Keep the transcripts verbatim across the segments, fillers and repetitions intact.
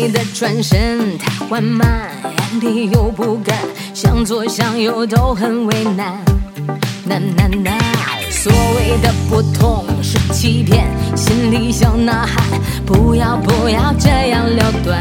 谓的转身太缓慢，眼里又不敢，想左想右都很为难。难难难，所谓的不痛是欺骗，心里小呐喊，不要不要这样了断。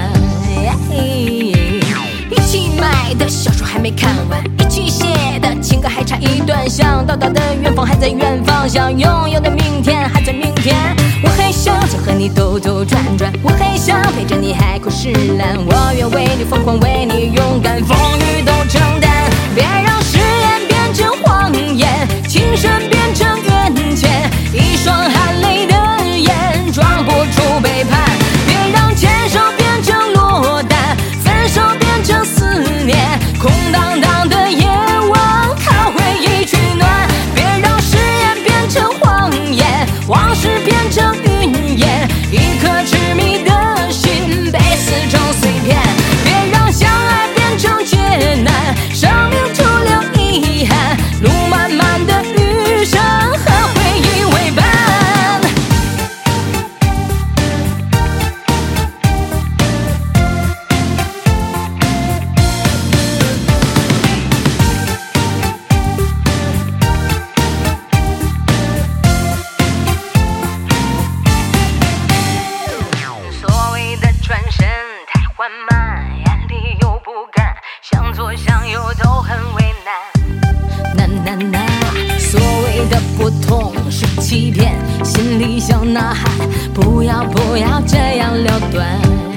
一起买的小说还没看完，一起写的情歌还差一段，想到达的远方还在远方，想拥有的明天还在明天。我还想再和你兜兜转转，我还想陪着你海枯石烂，我愿为你疯狂，为你勇敢，风雨都承担。别让誓言变成谎言，情深变成冤钱，一双含泪的眼装不出背叛。别让牵手变成落单，分手变成思念，空荡荡的夜晚靠回忆取暖。别让誓言变成谎言，往事变成云烟，一颗痴迷的心被撕成碎片。别让相爱变成劫难，生命徒留遗憾，路漫漫的余生和回忆为伴。所谓的转身太缓慢，眼里又不敢，想左想右都很为难。难难难，所谓的不痛是欺骗，心里小呐喊，不要不要这样了断。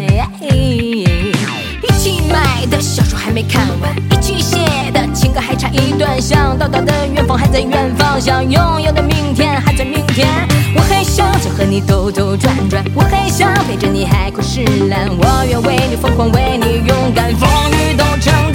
一起买的小说还没看完，一起写的情歌还差一段，想到达的远方还在远方，想拥有的明天还在明天。我还想再和你兜兜转转，我还想陪着你海枯石烂，我愿为你疯狂，为你勇敢，风雨都承担。